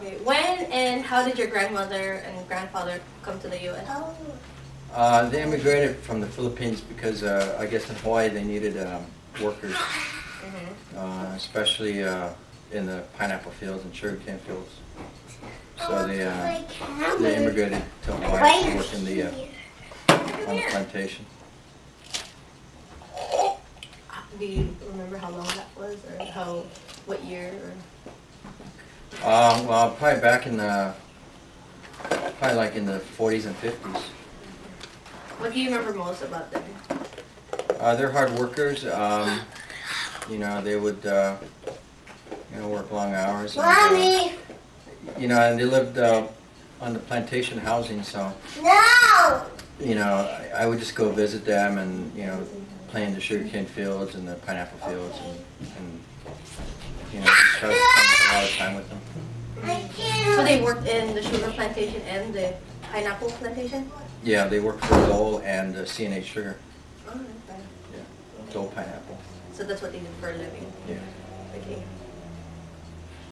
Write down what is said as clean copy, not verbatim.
Okay. When and how did your grandmother and grandfather come to the U.S.? They immigrated from the Philippines because I guess in Hawaii they needed workers, especially in the pineapple fields and sugarcane fields. So they immigrated to Hawaii to work in on the plantation. Do you remember how long that was, or what year? Well, probably back in probably like in the 40s and 50s. What do you remember most about them? They're hard workers. You know, they would work long hours. Mommy! And they lived on the plantation housing, so No! I would just go visit them and play in the sugarcane fields and the pineapple fields and just try to spend a lot of time with them. So they worked in the sugar plantation and the pineapple plantation? Yeah, they worked for Dole and C&H Sugar. Oh, okay. Yeah, Dole Pineapple. So that's what they did for a living? Yeah. Okay.